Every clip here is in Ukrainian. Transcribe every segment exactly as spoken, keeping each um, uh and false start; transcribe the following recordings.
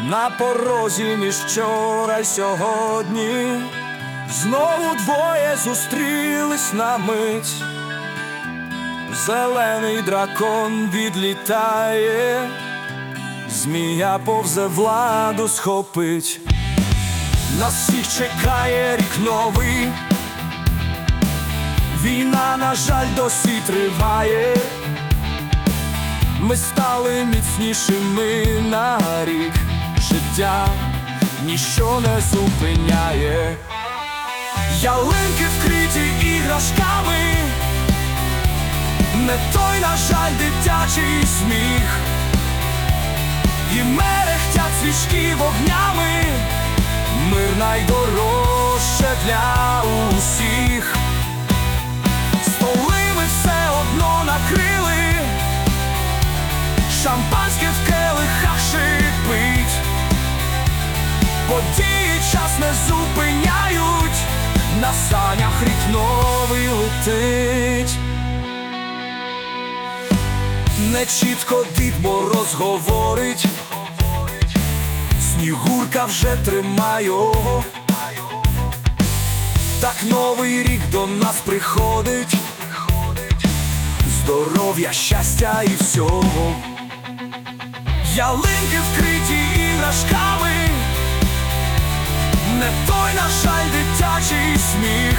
На порозі між вчора й сьогодні знову двоє зустрілись на мить. Зелений дракон відлітає, змія повзе владу схопить. Нас всіх чекає рік новий, війна, на жаль, досі триває. Ми стали міцнішими на рік, життя ніщо не зупиняє. Ялинки вкриті іграшками, не той, на жаль, дитячий сміх. І мерехтять свічки вогнями, мир найдорожче для усіх. Столи ми все одно накрили, шампанське в келихах шипить. Події час не зупиняють, на санях рік новий летить. Нечітко Дід Мороз говорить, Снігурка вже тримає його. Так новий рік до нас приходить, здоров'я, щастя і всього. Ялинки вкриті іграшками, не той, на жаль, дитячий сміх.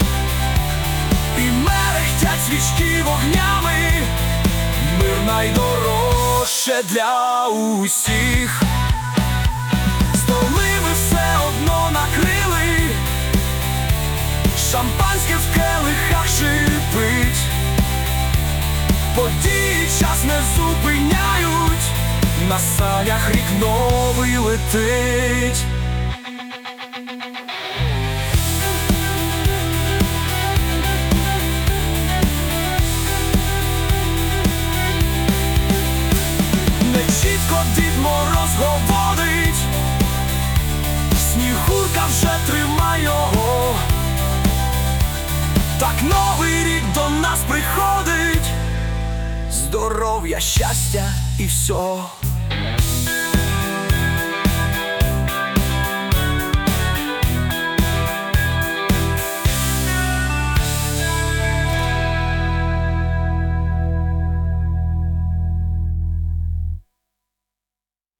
І мерехтять свічки вогнями, мир найдорожче для усіх. Столи ми все одно накрили, шампанське в келихах шипить. Події час не зупиняють, на санях рік новий летить. Нечітко Дід Мороз говорить, Снігурка вже тримає його. Так новий рік до нас приходить, здоров'я, щастя і всього.